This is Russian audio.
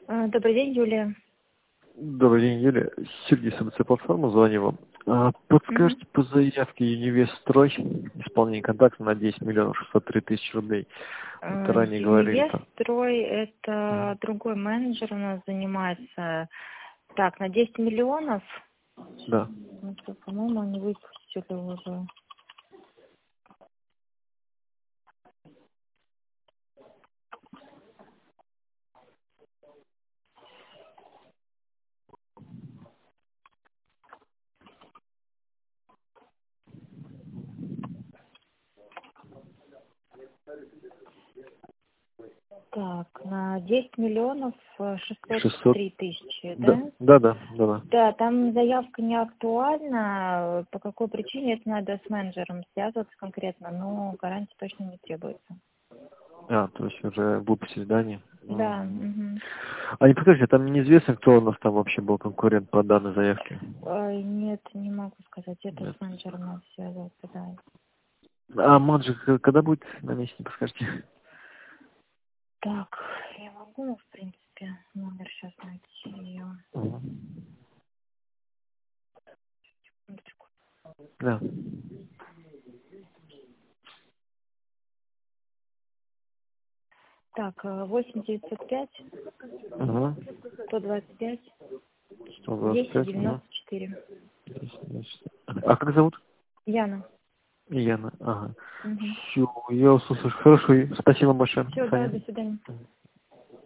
Добрый день, Юлия. Добрый день, Юлия. Сергей СМЦ платформа, звоню вам. Мгм. Подскажите по заявке Юнивестрой исполнение контракта на 10 миллионов 603 тысячи рублей. Вот ранее говорили там. Юнивестрой– это другой менеджер у нас занимается. Так, на 10 миллионов, Да. это, по-моему, они выпустили уже. Так, на 10 миллионов 600. 603 тысячи, Да, да? да, да, да, да. Да, там заявка не актуальна. По какой причине это надо с менеджером связываться конкретно, но гарантия точно не требуется. То есть уже выпустили, да, они? Да. Мгм. А не подскажите, там неизвестно, кто у нас там вообще был конкурент по данной заявке? Ой, нет, не могу сказать. Это Нет. с менеджером надо связываться, да. А Маджик когда будет на месте, не подскажете? Так, я могу, в принципе, номер сейчас найти ее. Мгм. Да. Так, 8 905 Угу. 125 10 125. Угу. 94. А как зовут? Яна. Яна. Ага. Угу. Все, я услышал. Хорошо. Спасибо большое. Все, До да, свидания. до свидания.